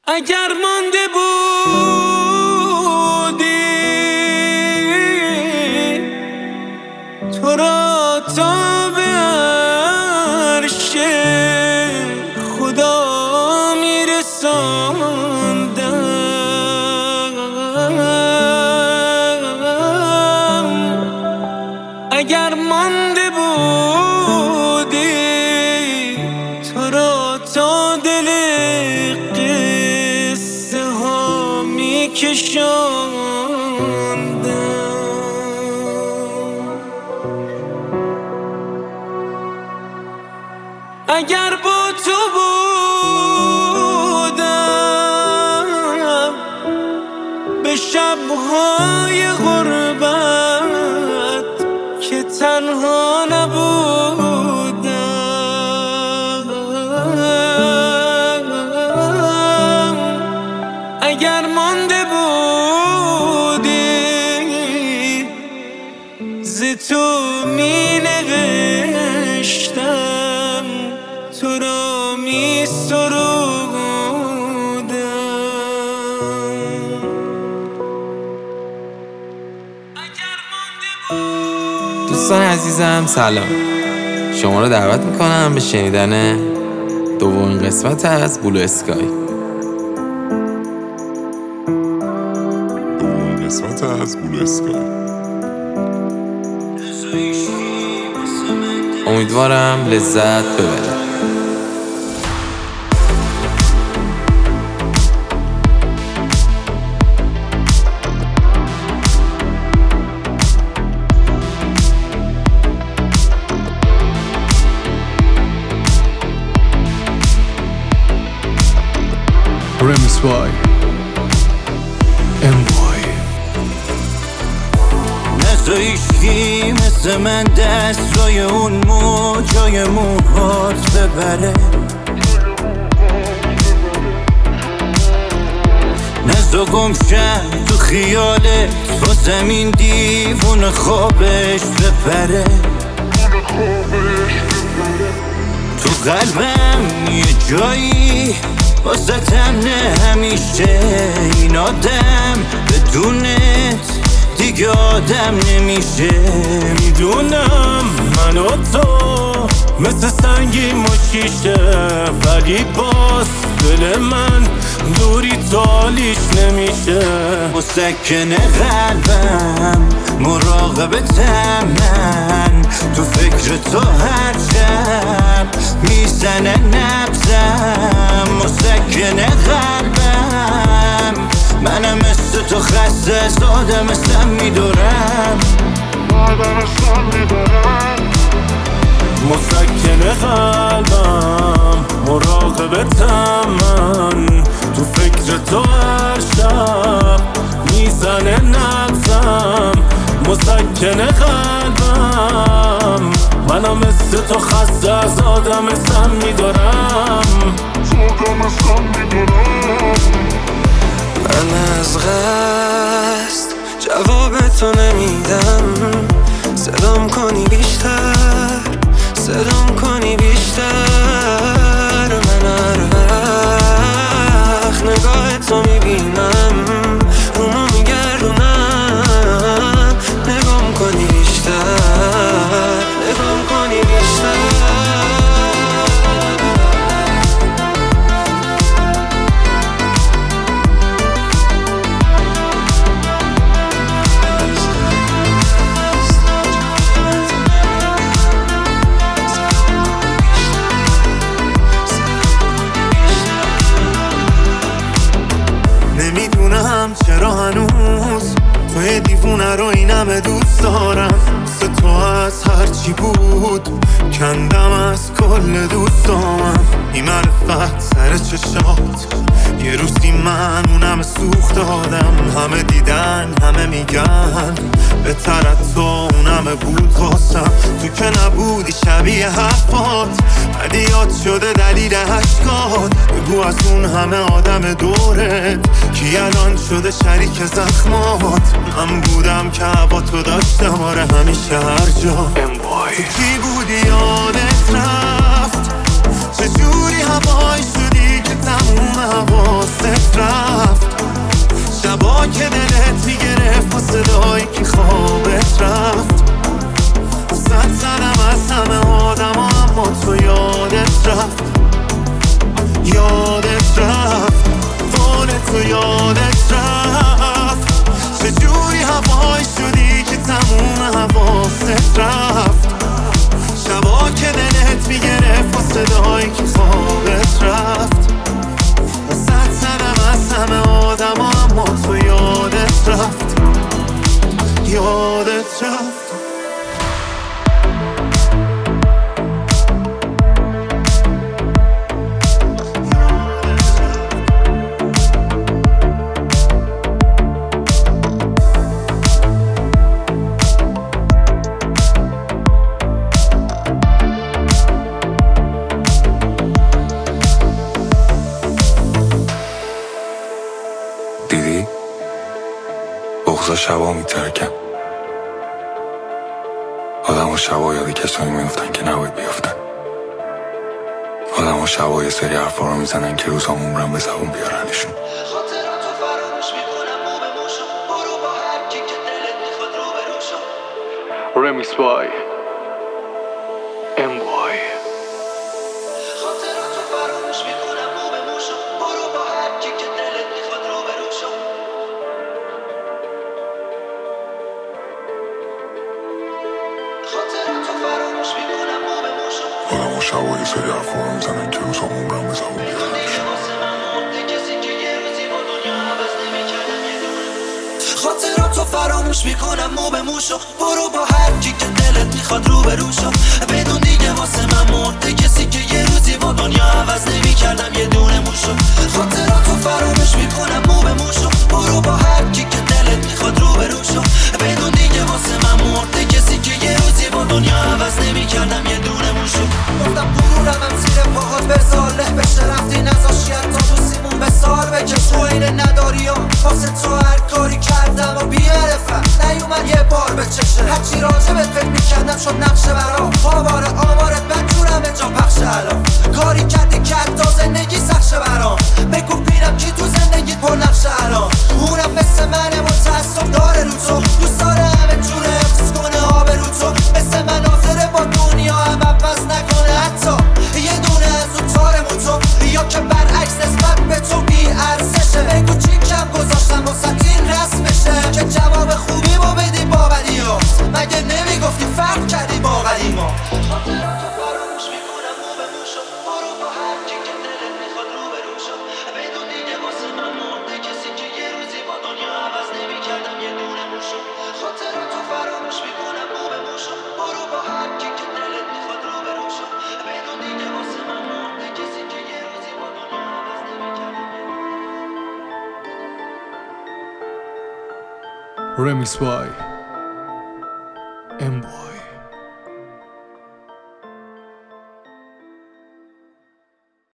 اگر مانده بودی تو را تا به عرش خدا میرساندم. اگر مانده بودی تو را تا دل قصه ها میکشاندم. اگر با تو بودم به شبهای غربت که تنها نبودم. اگر مانده بودی ز تو می نوشتم تو را می سرودم. دوستان عزیزم سلام، شما رو دعوت میکنم به شنیدن دومین قسمت از بلو اسکای. امیدوارم لذت ببرید. Remix by MY. نزا ایشکی مثل من دست روی اون موجای موهات ببره. نزا گمشم تو خیالت با زمین دیوون خوابش بپره. تو قلبم یه جایی واسطم نه همیشه. این آدم بدونت دیگه آدم نمیشه. میدونم من و تو مثل سنگی مشیشه، ولی باز دل من دوری تالیش نمیشه. مسکن قلبم مراقبتم من، تو فکر تو هر شب میزنه نبزم. مسکن قلبم منم مثل تو خسته از آدمستم میدورم. مسکن قلبم مراقبتم من، تو فکر تو هر شب میزنه نبزم. مسکن قلبم منم مثل تو خسته از آدمستم میدورم. من از قصد جواب تو نمیدم. صدام کنی بیشتر، صدام کنی بیشتر. من هر وقت نگاه تو میبینم رومو میگردونم. نگام کنی بیشتر، نگام کنی بیشتر. نمیدونم چرا هنوز توی دیوونه رو اینم دوست دارم. تو از هرچی بود کندم از کل دوستامم. این معرفت سر چشات یه روزی من اونم سوخت دادم. همه دیدن همه میگن بهتر از تو اونم بود واسم. تو که نبودی شبیه حرفات، بعدی یاد شده دلیل عشقات. بگو از اون همه آدم دورت کی الان شده شریک زخمات. من بودم که هوا تو داشتم آره همیشه هر جا. تو کی بودی یادت رفت، چجوری هوای شدی که تموم حواست رفت یادت رفت قول تو یادت رفت چجوری هوایی شدی که تموم حواست رفت شبا که دلت میگرفت و صدایی که خوابت رفت وسط سنم از همه آدم اما تو یادت رفت یادت رفت دیدی؟ بغضا شبا میترکن آدم و شبا یاد کسایی میفتن که نباید بیفتن آدم و شبا یه سری حرفا رو میزنن که روزا عمرم به زبون بیارنشون خاطراتو فراموش میکنم مو به موشو برو با هر کی که دلت میخواد رو به روشو Remix by MY. خاطراتو فراموش میکنم مو به موشو برو با هر کی که دلت میخواد رو به روشو خاطراتو فراموش میکنم مو به موشو آدم و شبا یه سری حرفا رو میزنن که روزا عمرم به زبون بیارنشون خاطراتو فراموش میکنم مو به موشو برو با هر کی که دلت میخواد رو به روشو بدون دیگه واسه من مرده کسی که یه روزی با دنیا عوض نمیکردم یه دونه موشو خاطراتو فراموش میکنم مو به موشو برو با هر کی که دلت میخواد رو به روشو بدون دیگه واسه من مرده کسی که یه روزی با دنیا عوض نمیکردم یه دونه موشو گفتم برونم زیر پاهات بذار له بشه رفتی نذاشی حتی دوستیمون به سال بکش تو اینه نداری ها واسه تو هر کاری کردم و بیعرفم نیومد یه بار به چشه هرچی راجبت فکر میکردم شد نقشه برام آمارت بدجورم به جا پخشه الان کاری کردی که حتی زندگی سخشه برام بگو بینم کی تو زندگیت پر نقشه الان اونم مثل منه متاسف داره رو تو دوست داره همه جوره حفظ کنه آب رو تو مثل من حاضره با دنیا هم عوض نکنه حتی یه دونه از اون تارمون تو یا که برعکس نسبت به تو بی ارزشه بگو چی کم گذاشتم واسه این رسمشه که جواب خوبی با بدی با بدیات مگه نمیگفتی فرق کردی با قدیما خاطراتو فراموش میکنم مو به موشو برو با هر کی که دلت میخواد رو به روشو بدون دیگه واسه من مرده کسی که یه روزی با دنیا عوض نمیکردم یه دونه موشو خاطراتو فراموش میکنم مو به موشو برو با هر کی که دلت میخواد رو به روشو بدون دیگه واسه من مرده کسی که یه روزی با دنیا عوض نمیکردم Remix by MY.